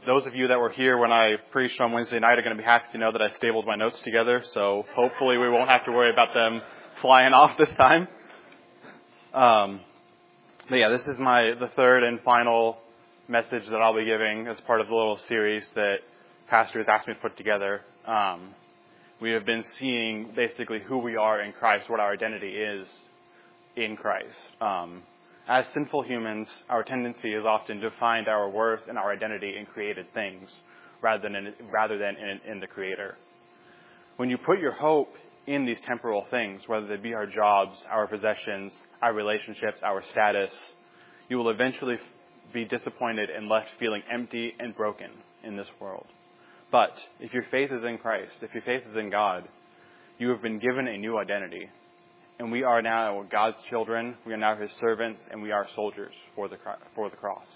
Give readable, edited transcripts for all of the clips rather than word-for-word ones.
those of you that were here when I preached on Wednesday night are going to be happy to know that I stapled my notes together, so hopefully we won't have to worry about them flying off this time. But yeah, this is the third and final message that I'll be giving as part of the little series that Pastor has asked me to put together. We have been seeing basically who we are in Christ, what our identity is in Christ. As sinful humans, our tendency is often to find our worth and our identity in created things rather than in the Creator. When you put your hope in these temporal things, whether they be our jobs, our possessions, our relationships, our status, you will eventually be disappointed and left feeling empty and broken in this world. But if your faith is in Christ, if your faith is in God, you have been given a new identity. And we are now God's children, we are now His servants, and we are soldiers for the cross.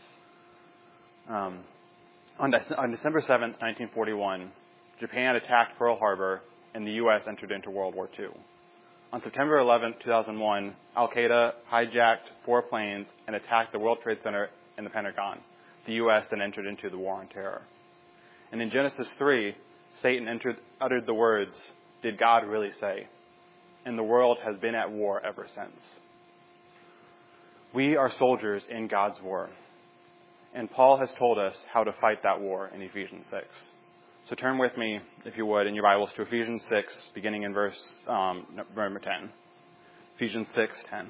On December 7th, 1941, Japan attacked Pearl Harbor, and the U.S. entered into World War II. On September 11th, 2001, Al-Qaeda hijacked 4 planes and attacked the World Trade Center and the Pentagon. The U.S. then entered into the War on Terror. And in Genesis 3, Satan uttered the words, "Did God really say?" And the world has been at war ever since. We are soldiers in God's war. And Paul has told us how to fight that war in Ephesians 6. So turn with me, if you would, in your Bibles to Ephesians 6, beginning in verse number 10. Ephesians 6:10.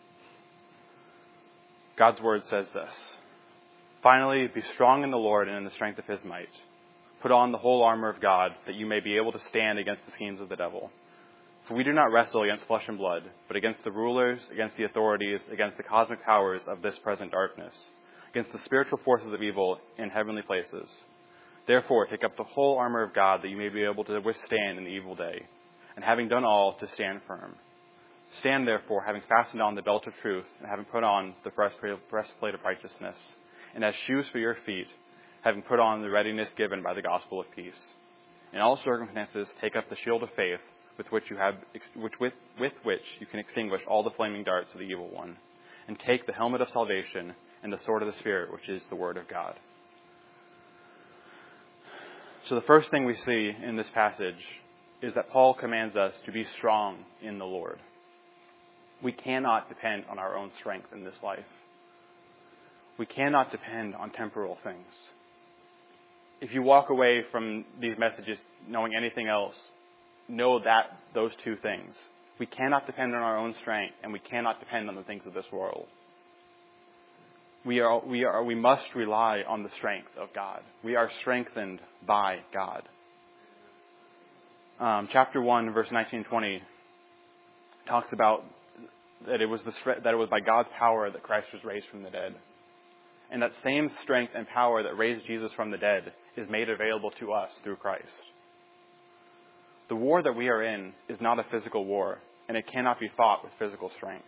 God's word says this: "Finally, be strong in the Lord and in the strength of His might. Put on the whole armor of God, that you may be able to stand against the schemes of the devil. For we do not wrestle against flesh and blood, but against the rulers, against the authorities, against the cosmic powers of this present darkness, against the spiritual forces of evil in heavenly places. Therefore, take up the whole armor of God, that you may be able to withstand in the evil day, and having done all, to stand firm. Stand therefore, having fastened on the belt of truth, and having put on the breastplate of righteousness, and as shoes for your feet, having put on the readiness given by the gospel of peace. In all circumstances, take up the shield of faith, with which you can extinguish all the flaming darts of the evil one, and take the helmet of salvation and the sword of the Spirit, which is the word of God." So the first thing we see in this passage is that Paul commands us to be strong in the Lord. We cannot depend on our own strength in this life. We cannot depend on temporal things. If you walk away from these messages knowing anything else, know that those two things. We cannot depend on our own strength, and we cannot depend on the things of this world. We must rely on the strength of God. We are strengthened by God. Chapter 1, verse 19-20 talks about that it was by God's power that Christ was raised from the dead. And that same strength and power that raised Jesus from the dead is made available to us through Christ. The war that we are in is not a physical war, and it cannot be fought with physical strength.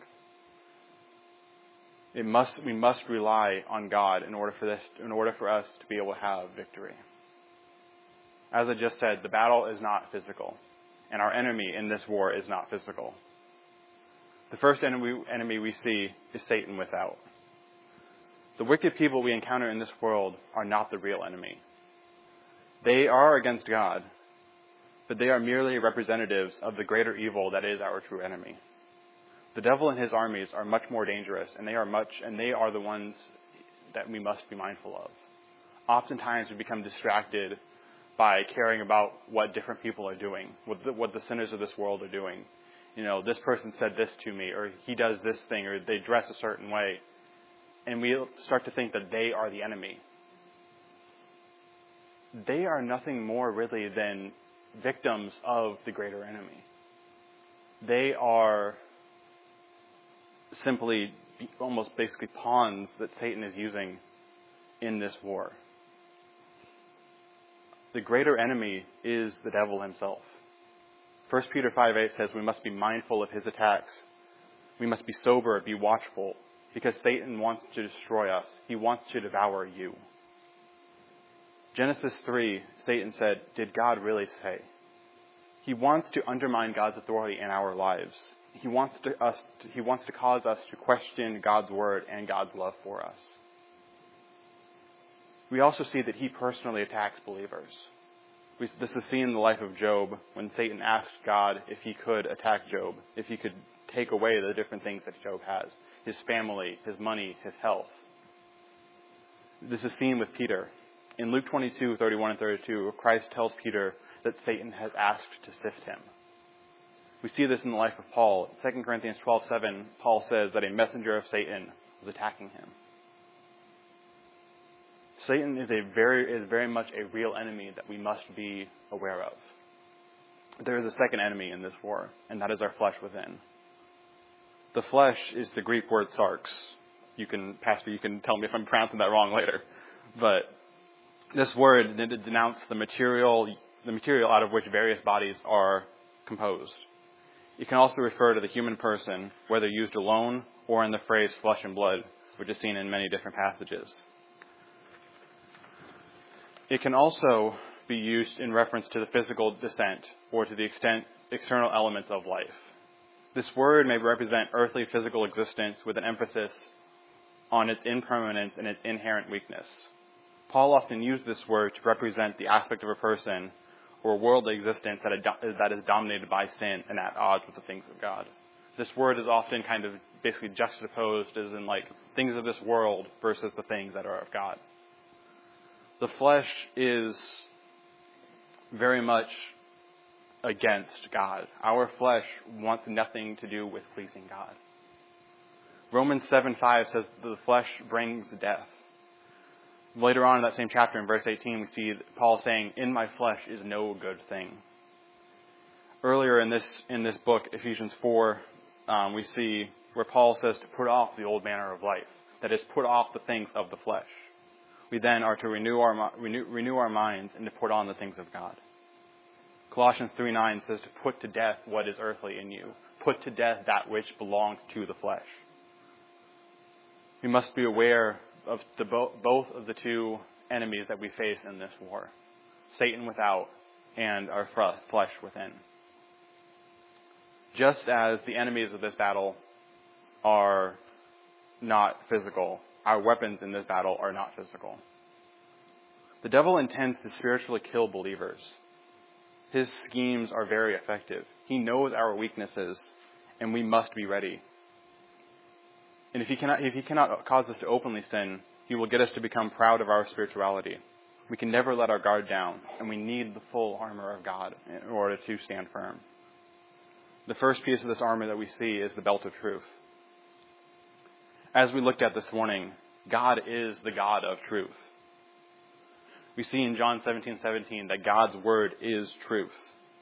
We must rely on God in order for us to be able to have victory. As I just said, the battle is not physical, and our enemy in this war is not physical. The first enemy we see is Satan without. The wicked people we encounter in this world are not the real enemy. They are against God, but they are merely representatives of the greater evil that is our true enemy. The devil and his armies are much more dangerous, and they are the ones that we must be mindful of. Oftentimes we become distracted by caring about what different people are doing, what the sinners of this world are doing. You know, this person said this to me, or he does this thing, or they dress a certain way. And we start to think that they are the enemy. They are nothing more really than victims of the greater enemy. They are simply almost basically pawns that Satan is using in this war. The greater enemy is the devil himself. 1 Peter 5:8 says we must be mindful of his attacks. We must be sober, be watchful, because Satan wants to destroy us. He wants to devour you. Genesis 3, Satan said, "Did God really say?" He wants to undermine God's authority in our lives. He wants to cause us to question God's word and God's love for us. we also see that he personally attacks believers. This is seen in the life of Job when Satan asked God if he could attack Job, if he could take away the different things that Job has, his family, his money, his health. This is seen with Peter. In Luke 22:31 and 32, Christ tells Peter that Satan has asked to sift him. We see this in the life of Paul. In 2 Corinthians 12:7, Paul says that a messenger of Satan was attacking him. Satan is very much a real enemy that we must be aware of. There is a second enemy in this war, and that is our flesh within. The flesh is the Greek word sarx. Pastor, you can tell me if I'm pronouncing that wrong later. But this word denounces the material out of which various bodies are composed. It can also refer to the human person, whether used alone or in the phrase flesh and blood, which is seen in many different passages. It can also be used in reference to the physical descent or to the external elements of life. This word may represent earthly physical existence with an emphasis on its impermanence and its inherent weakness. Paul often used this word to represent the aspect of a person or a worldly existence that is dominated by sin and at odds with the things of God. This word is often kind of basically juxtaposed as in like things of this world versus the things that are of God. The flesh is very much against God. Our flesh wants nothing to do with pleasing God. Romans 7:5 says that the flesh brings death. Later on in that same chapter, in verse 18, we see Paul saying, "In my flesh is no good thing." Earlier in this book, Ephesians 4, we see where Paul says to put off the old manner of life. That is, put off the things of the flesh. We then are to renew our minds and to put on the things of God. Colossians 3:9 says to put to death what is earthly in you. Put to death that which belongs to the flesh. We must be aware of both of the two enemies that we face in this war. Satan without and our flesh within. Just as the enemies of this battle are not physical, our weapons in this battle are not physical. The devil intends to spiritually kill believers. His schemes are very effective. He knows our weaknesses, and we must be ready. And if he cannot cause us to openly sin, he will get us to become proud of our spirituality. We can never let our guard down, and we need the full armor of God in order to stand firm. The first piece of this armor that we see is the belt of truth. As we looked at this morning, God is the God of truth. We see in John 17:17 that God's word is truth.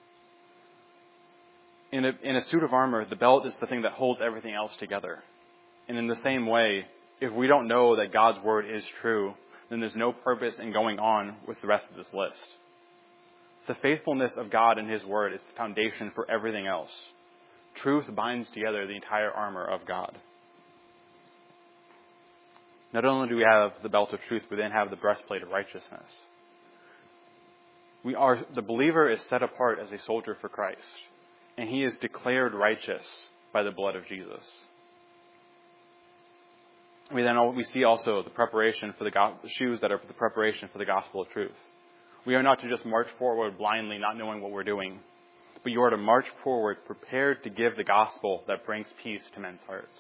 In a suit of armor, the belt is the thing that holds everything else together. And in the same way, if we don't know that God's word is true, then there's no purpose in going on with the rest of this list. The faithfulness of God and his word is the foundation for everything else. Truth binds together the entire armor of God. Not only do we have the belt of truth, we then have the breastplate of righteousness. The believer is set apart as a soldier for Christ, and he is declared righteous by the blood of Jesus. We see also the preparation for the shoes that are the preparation for the gospel of truth. We are not to just march forward blindly, not knowing what we're doing, but you are to march forward prepared to give the gospel that brings peace to men's hearts.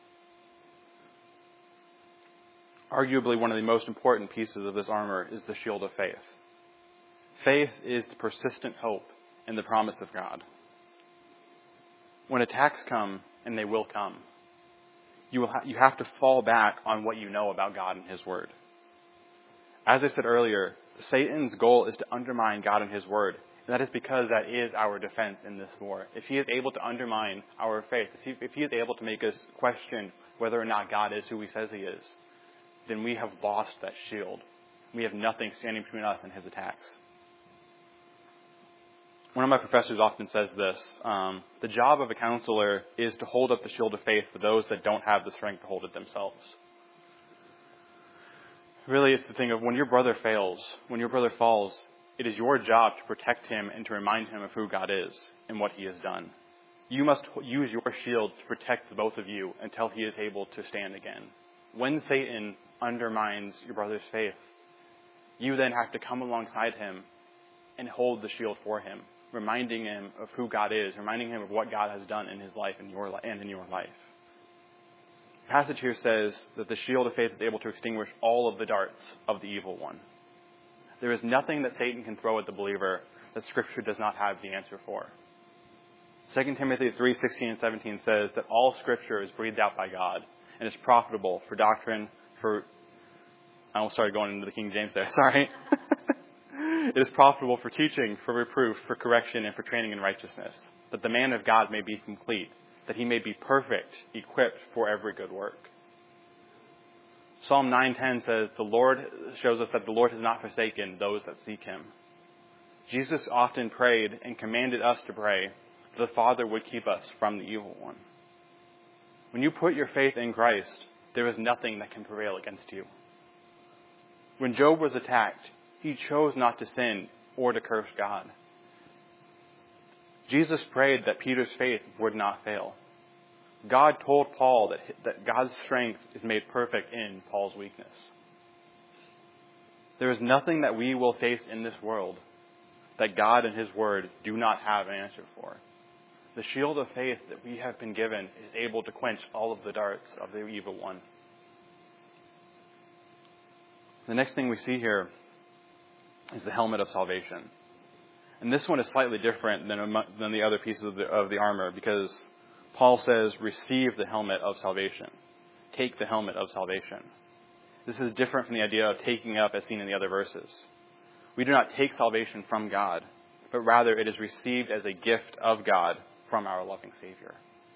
Arguably, one of the most important pieces of this armor is the shield of faith. Faith is the persistent hope in the promise of God. When attacks come, and they will come, you have to fall back on what you know about God and his word. As I said earlier, Satan's goal is to undermine God and his word. And that is because that is our defense in this war. If he is able to undermine our faith, if he is able to make us question whether or not God is who he says he is, then we have lost that shield. We have nothing standing between us and his attacks. One of my professors often says this, the job of a counselor is to hold up the shield of faith for those that don't have the strength to hold it themselves. Really, it's the thing of when your brother fails, when your brother falls, it is your job to protect him and to remind him of who God is and what he has done. You must use your shield to protect the both of you until he is able to stand again. When Satan undermines your brother's faith, you then have to come alongside him and hold the shield for him, reminding him of who God is, reminding him of what God has done in his life and in your life. The passage here says that the shield of faith is able to extinguish all of the darts of the evil one. There is nothing that Satan can throw at the believer that Scripture does not have the answer for. 2 Timothy 3:16 and 17 says that all Scripture is breathed out by God and is profitable for doctrine, I almost started going into the King James there, sorry. It is profitable for teaching, for reproof, for correction, and for training in righteousness, that the man of God may be complete, that he may be perfect, equipped for every good work. Psalm 9:10 says, shows us that the Lord has not forsaken those that seek him. Jesus often prayed and commanded us to pray that the Father would keep us from the evil one. When you put your faith in Christ, there is nothing that can prevail against you. When Job was attacked, he chose not to sin or to curse God. Jesus prayed that Peter's faith would not fail. God told Paul that God's strength is made perfect in Paul's weakness. There is nothing that we will face in this world that God and his word do not have an answer for. The shield of faith that we have been given is able to quench all of the darts of the evil one. The next thing we see here is the helmet of salvation. And this one is slightly different than the other pieces of the armor, because Paul says, receive the helmet of salvation. Take the helmet of salvation. This is different from the idea of taking up as seen in the other verses. We do not take salvation from God, but rather it is received as a gift of God from our loving Savior.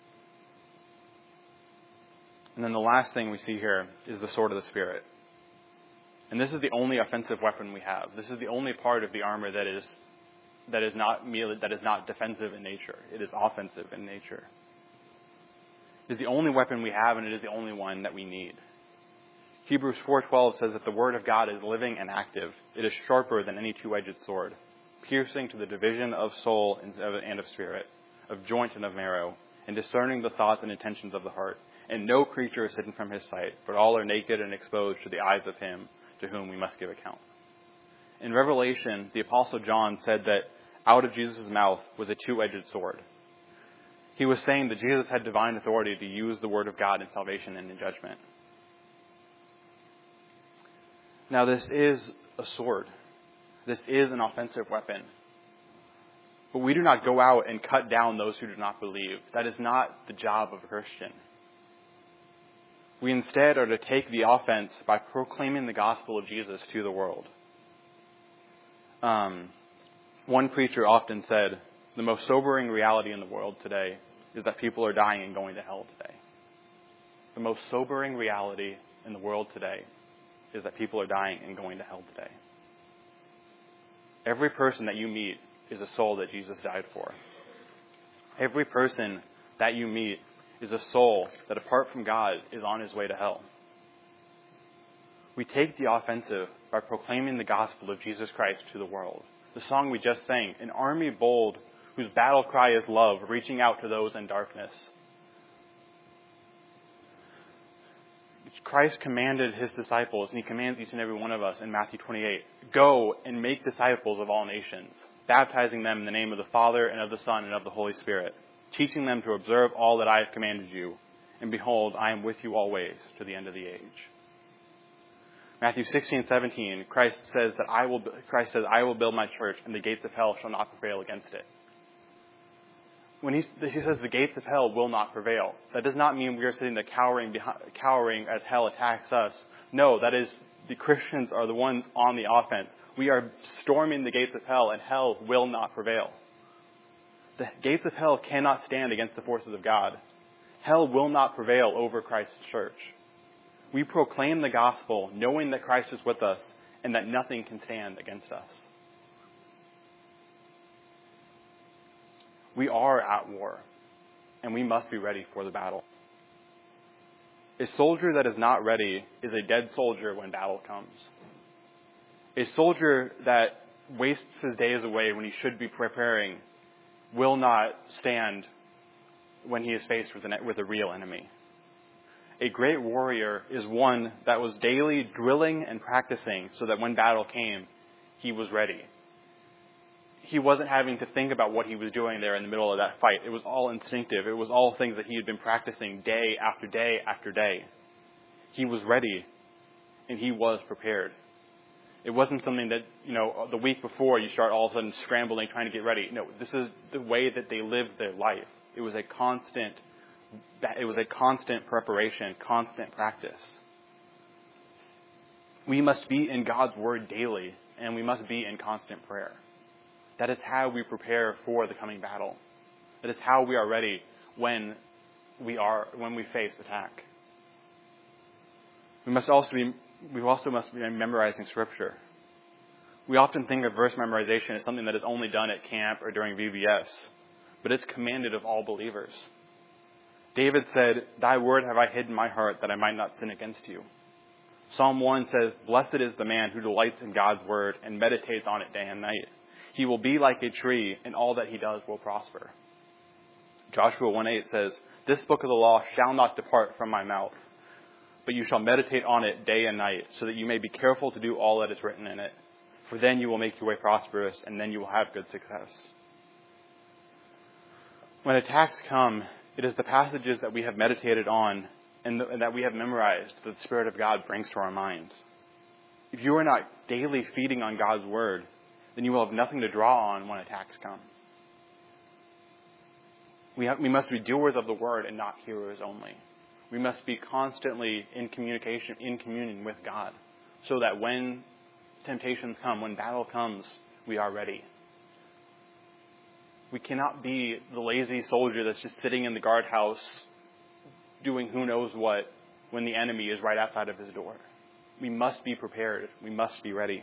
And then the last thing we see here is the sword of the Spirit. And this is the only offensive weapon we have. This is the only part of the armor that is not defensive in nature. It is offensive in nature. It is the only weapon we have, and it is the only one that we need. Hebrews 4:12 says that the word of God is living and active. It is sharper than any two-edged sword, piercing to the division of soul and of spirit, of joint and of marrow, and discerning the thoughts and intentions of the heart. And no creature is hidden from his sight, but all are naked and exposed to the eyes of him to whom we must give account. In Revelation, the Apostle John said that out of Jesus' mouth was a two-edged sword. He was saying that Jesus had divine authority to use the word of God in salvation and in judgment. Now, this is a sword. This is an offensive weapon. But we do not go out and cut down those who do not believe. That is not the job of a Christian. We instead are to take the offense by proclaiming the gospel of Jesus to the world. One preacher often said, the most sobering reality in the world today is that people are dying and going to hell today. The most sobering reality in the world today is that people are dying and going to hell today. Every person that you meet is a soul that Jesus died for. Every person that you meet is a soul that, apart from God, is on his way to hell. We take the offensive by proclaiming the gospel of Jesus Christ to the world. The song we just sang, an army bold whose battle cry is love, reaching out to those in darkness. Christ commanded his disciples, and he commands each and every one of us in Matthew 28, go and make disciples of all nations, baptizing them in the name of the Father and of the Son and of the Holy Spirit, teaching them to observe all that I have commanded you. And behold, I am with you always to the end of the age. Matthew 16:17, Christ says, I will build my church, and the gates of hell shall not prevail against it. When he says the gates of hell will not prevail, that does not mean we are sitting there cowering as hell attacks us. No, that is, the Christians are the ones on the offense. We are storming the gates of hell, and hell will not prevail. The gates of hell cannot stand against the forces of God. Hell will not prevail over Christ's church. We proclaim the gospel knowing that Christ is with us and that nothing can stand against us. We are at war, and we must be ready for the battle. A soldier that is not ready is a dead soldier when battle comes. A soldier that wastes his days away when he should be preparing will not stand when he is faced with a real enemy. A great warrior is one that was daily drilling and practicing so that when battle came, he was ready. He wasn't having to think about what he was doing there in the middle of that fight. It was all instinctive. It was all things that he had been practicing day after day after day. He was ready, and he was prepared. It wasn't something that, the week before you start all of a sudden scrambling, trying to get ready. No, this is the way that they lived their life. It was a constant preparation, constant practice. We must be in God's Word daily, and we must be in constant prayer. That is how we prepare for the coming battle. That is how we are ready when we face attack. We also must be memorizing Scripture. We often think of verse memorization as something that is only done at camp or during VBS, but it's commanded of all believers. David said, "Thy word have I hid in my heart that I might not sin against you." Psalm 1 says, "Blessed is the man who delights in God's word and meditates on it day and night. He will be like a tree, and all that he does will prosper." Joshua 1:8 says, "This book of the law shall not depart from my mouth, but you shall meditate on it day and night, so that you may be careful to do all that is written in it. For then you will make your way prosperous, and then you will have good success." When attacks come, it is the passages that we have meditated on and that we have memorized that the Spirit of God brings to our minds. If you are not daily feeding on God's Word, then you will have nothing to draw on when attacks come. We must be doers of the Word and not hearers only. We must be constantly in communion with God, so that when temptations come, when battle comes, we are ready. We cannot be the lazy soldier that's just sitting in the guardhouse doing who knows what when the enemy is right outside of his door. We must be prepared. We must be ready.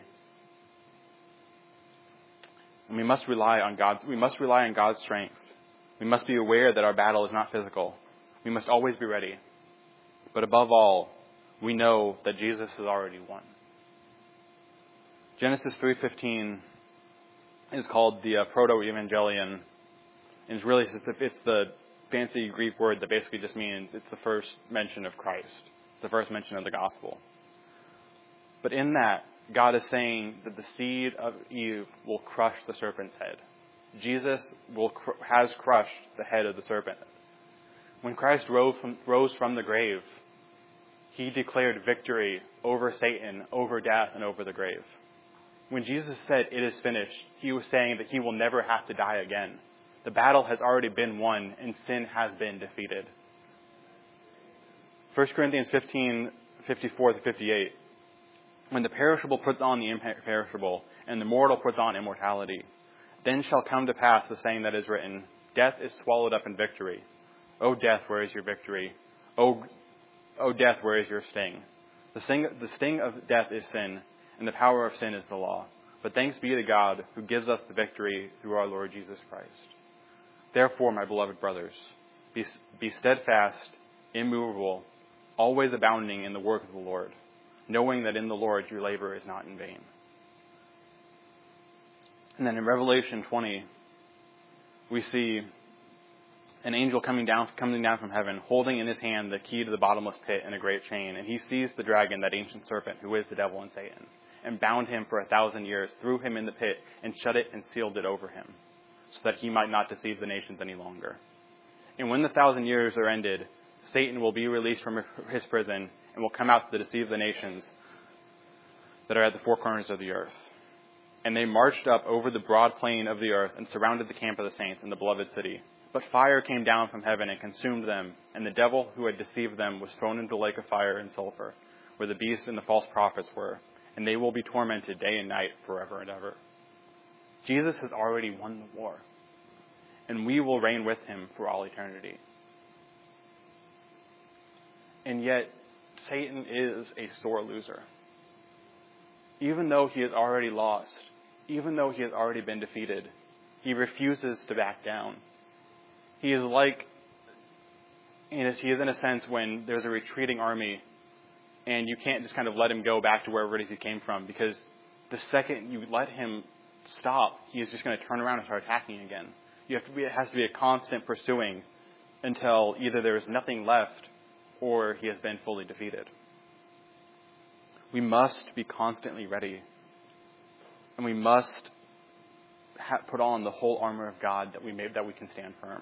And we must rely on God's strength. We must be aware that our battle is not physical. We must always be ready. But above all, we know that Jesus has already won. Genesis 3:15 is called the proto-evangelion. And it's the fancy Greek word that basically just means it's the first mention of Christ. It's the first mention of the gospel. But in that, God is saying that the seed of Eve will crush the serpent's head. Jesus has crushed the head of the serpent. When Christ rose from the grave, he declared victory over Satan, over death, and over the grave. When Jesus said, "It is finished," he was saying that he will never have to die again. The battle has already been won, and sin has been defeated. 1 Corinthians 15:54-58. "When the perishable puts on the imperishable, and the mortal puts on immortality, then shall come to pass the saying that is written, Death is swallowed up in victory. O death, where is your victory? O death, where is your sting? The sting of death is sin, and the power of sin is the law. But thanks be to God, who gives us the victory through our Lord Jesus Christ. Therefore, my beloved brothers, be steadfast, immovable, always abounding in the work of the Lord, knowing that in the Lord your labor is not in vain." And then in Revelation 20, we see an angel coming down from heaven, holding in his hand the key to the bottomless pit and a great chain. And he seized the dragon, that ancient serpent, who is the devil and Satan, and bound him for 1,000 years, threw him in the pit, and shut it and sealed it over him, so that he might not deceive the nations any longer. And when the 1,000 years are ended, Satan will be released from his prison and will come out to deceive the nations that are at the four corners of the earth. And they marched up over the broad plain of the earth and surrounded the camp of the saints in the beloved city. But fire came down from heaven and consumed them, and the devil who had deceived them was thrown into the lake of fire and sulfur, where the beast and the false prophets were, and they will be tormented day and night forever and ever. Jesus has already won the war, and we will reign with him for all eternity. And yet, Satan is a sore loser. Even though he has already lost, even though he has already been defeated, he refuses to back down. He is in a sense when there's a retreating army, and you can't just kind of let him go back to wherever it is he came from, because the second you let him stop, he is just going to turn around and start attacking again. It has to be a constant pursuing until either there is nothing left or he has been fully defeated. We must be constantly ready, and we must put on the whole armor of God that we can stand firm.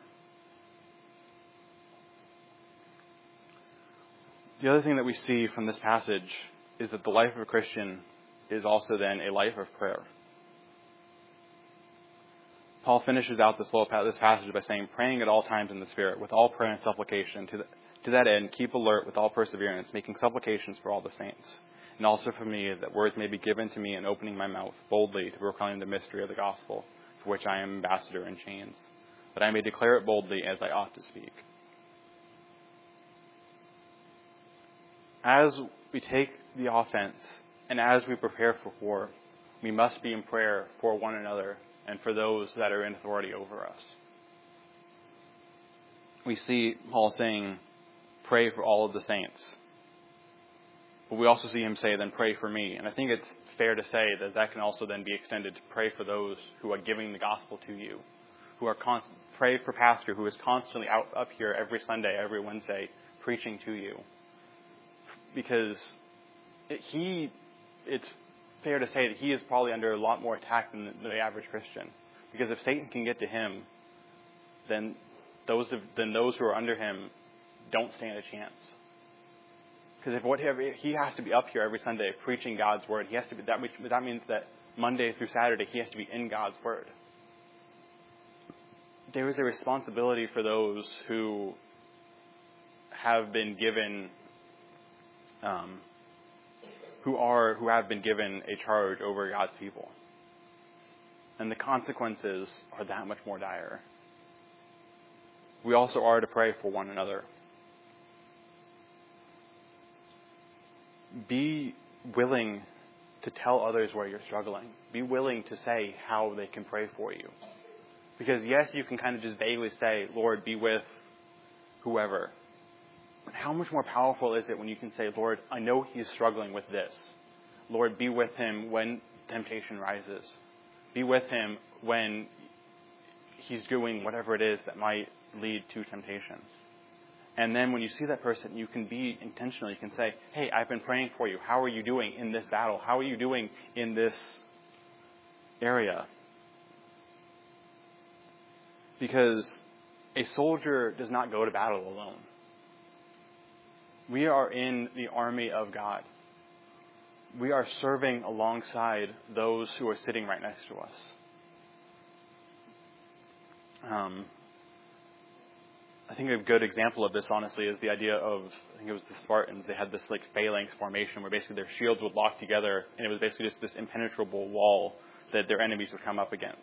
The other thing that we see from this passage is that the life of a Christian is also then a life of prayer. Paul finishes out this passage by saying, praying at all times in the Spirit, with all prayer and supplication. To that end, keep alert with all perseverance, making supplications for all the saints, and also for me, that words may be given to me in opening my mouth boldly to proclaim the mystery of the gospel, for which I am ambassador in chains, that I may declare it boldly as I ought to speak. As we take the offense and as we prepare for war, we must be in prayer for one another and for those that are in authority over us. We see Paul saying, pray for all of the saints. But we also see him say, then pray for me. And I think it's fair to say that can also then be extended to pray for those who are giving the gospel to you, who are pray for pastor who is constantly up here every Sunday, every Wednesday, preaching to you. Because it's fair to say that he is probably under a lot more attack than the average Christian. Because if Satan can get to him, then those who are under him don't stand a chance. Because he has to be up here every Sunday preaching God's word. He has to be. That means that Monday through Saturday he has to be in God's word. There is a responsibility for those who have been given. Who have been given a charge over God's people. And the consequences are that much more dire. We also are to pray for one another. Be willing to tell others where you're struggling. Be willing to say how they can pray for you. Because yes, you can kind of just vaguely say, Lord, be with whoever. How much more powerful is it when you can say, Lord, I know he's struggling with this. Lord, be with him when temptation rises. Be with him when he's doing whatever it is that might lead to temptation. And then when you see that person, you can be intentional. You can say, hey, I've been praying for you. How are you doing in this battle? How are you doing in this area? Because a soldier does not go to battle alone. We are in the army of God. We are serving alongside those who are sitting right next to us. I think a good example of this, honestly, is the idea of, I think it was the Spartans. They had this phalanx formation where basically their shields would lock together, and it was basically just this impenetrable wall that their enemies would come up against.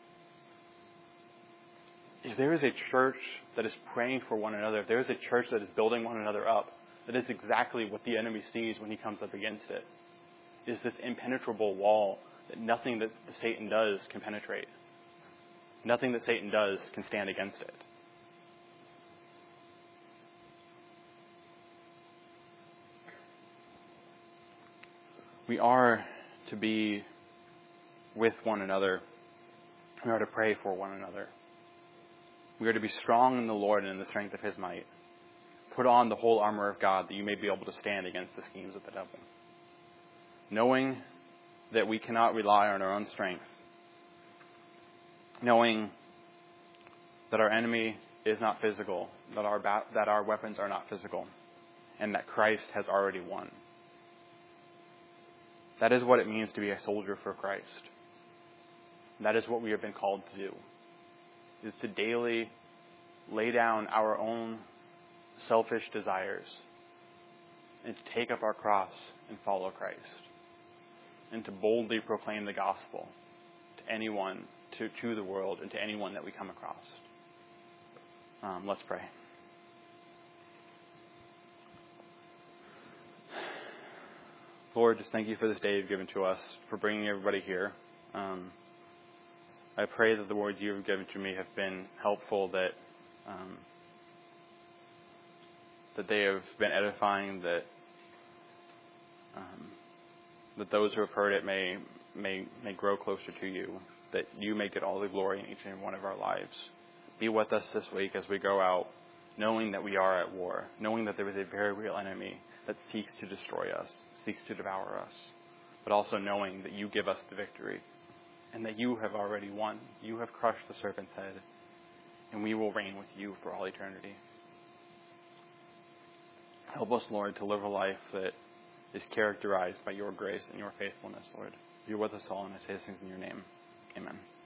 If there is a church that is praying for one another, if there is a church that is building one another up, that is exactly what the enemy sees when he comes up against it. Is this impenetrable wall that nothing that Satan does can penetrate. Nothing that Satan does can stand against it. We are to be with one another. We are to pray for one another. We are to be strong in the Lord and in the strength of his might. Put on the whole armor of God that you may be able to stand against the schemes of the devil. Knowing that we cannot rely on our own strength. Knowing that our enemy is not physical, that our weapons are not physical, and that Christ has already won. That is what it means to be a soldier for Christ. That is what we have been called to do. Is to daily lay down our own selfish desires and to take up our cross and follow Christ. And to boldly proclaim the gospel to anyone, to the world, and to anyone that we come across. Let's pray. Lord, just thank you for this day you've given to us, for bringing everybody here. I pray that the words you have given to me have been helpful, that they have been edifying, that those who have heard it may grow closer to you, that you may get all the glory in each and every one of our lives. Be with us this week as we go out knowing that we are at war, knowing that there is a very real enemy that seeks to destroy us, seeks to devour us, but also knowing that you give us the victory and that you have already won. You have crushed the serpent's head, and we will reign with you for all eternity. Help us, Lord, to live a life that is characterized by your grace and your faithfulness, Lord. You're with us all, and I say these things in your name. Amen.